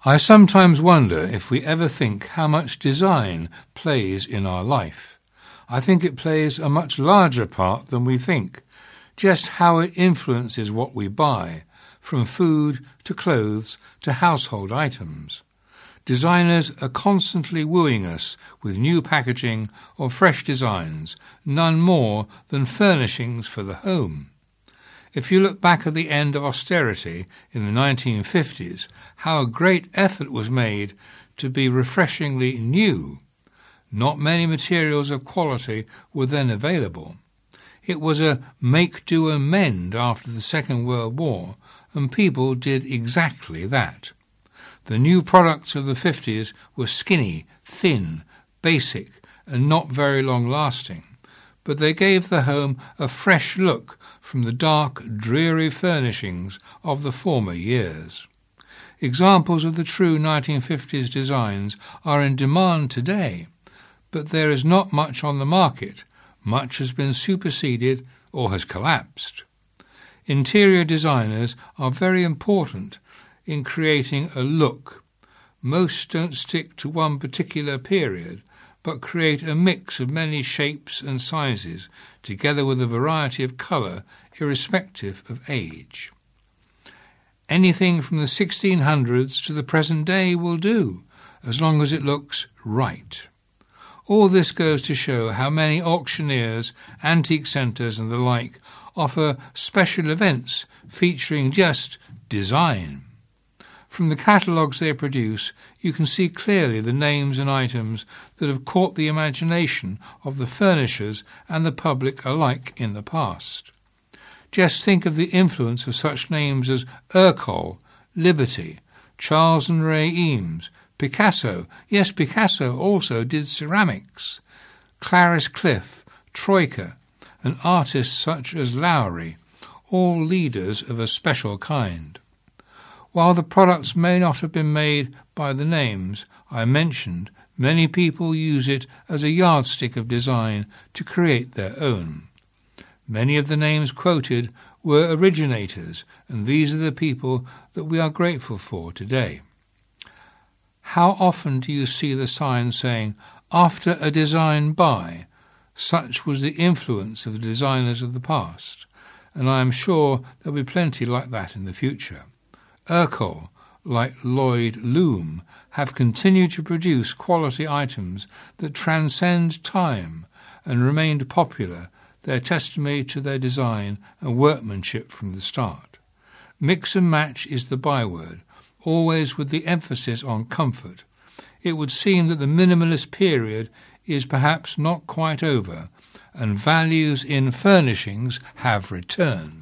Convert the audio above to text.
I sometimes wonder if we ever think how much design plays in our life. I think it plays a much larger part than we think, just how it influences what we buy, from food to clothes to household items. Designers are constantly wooing us with new packaging or fresh designs, none more than furnishings for the home. If you look back at the end of austerity in the 1950s, how a great effort was made to be refreshingly new. Not many materials of quality were then available. It was a make, do and mend after the Second World War, and people did exactly that. The new products of the 50s were skinny, thin, basic, and not very long-lasting, but they gave the home a fresh look from the dark, dreary furnishings of the former years. Examples of the true 1950s designs are in demand today, but there is not much on the market. Much has been superseded or has collapsed. Interior designers are very important in creating a look. Most don't stick to one particular period, but create a mix of many shapes and sizes, together with a variety of colour, irrespective of age. Anything from the 1600s to the present day will do, as long as it looks right. All this goes to show how many auctioneers, antique centres and the like offer special events featuring just design. From the catalogues they produce, you can see clearly the names and items that have caught the imagination of the furnishers and the public alike in the past. Just think of the influence of such names as Ercole, Liberty, Charles and Ray Eames, Picasso. Yes, Picasso also did ceramics. Clarice Cliff, Troika, and artists such as Lowry, all leaders of a special kind. While the products may not have been made by the names I mentioned, many people use it as a yardstick of design to create their own. Many of the names quoted were originators, and these are the people that we are grateful for today. How often do you see the sign saying, "After a design by"? Such was the influence of the designers of the past, and I am sure there will be plenty like that in the future. Ercole, like Lloyd Loom, have continued to produce quality items that transcend time and remained popular, their testimony to their design and workmanship from the start. Mix and match is the byword, always with the emphasis on comfort. It would seem that the minimalist period is perhaps not quite over, and values in furnishings have returned.